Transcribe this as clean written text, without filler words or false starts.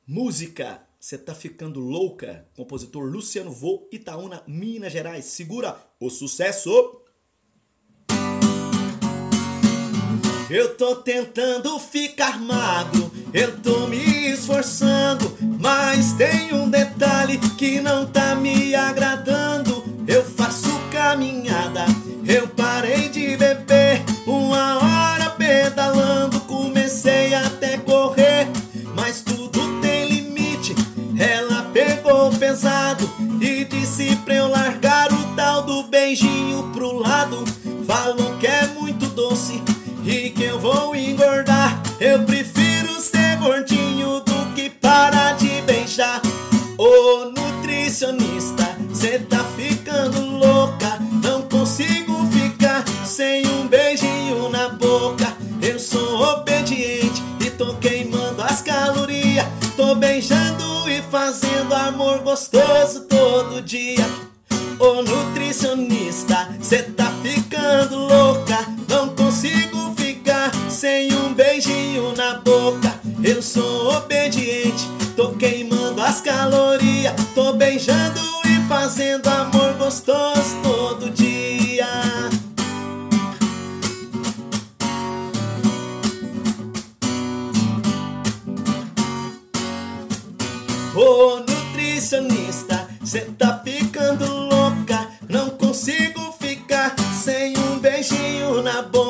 Música, cê tá ficando louca? Compositor Luciano Vô, Itaúna, Minas Gerais. Segura o sucesso! Eu tô tentando ficar magro, eu tô me esforçando, mas tem um detalhe que não tá me agradando. Eu faço caminhada, eu parei de beber, 1 hora pedalando, comecei até correr, mas tudo tem limite. Ela pegou pesado e disse pra eu largar o tal do beijinho pro lado. Falou que é muito doce e que eu vou engordar. Eu prefiro ser gordinho do que parar de beijar. Ô nutricionista, cê tá ficando louca, não consigo ficar sem um beijinho na boca. Eu sou obediente e tô queimando as calorias, tô beijando e fazendo amor gostoso todo dia. Ô nutricionista, cê tá ficando louca, não consigo ficar sem um beijinho na boca. Eu sou obediente, tô queimando as calorias, tô beijando e fazendo amor gostoso todo dia. Ô nutricionista, cê tá ficando louca, não consigo ficar sem um beijinho na boca.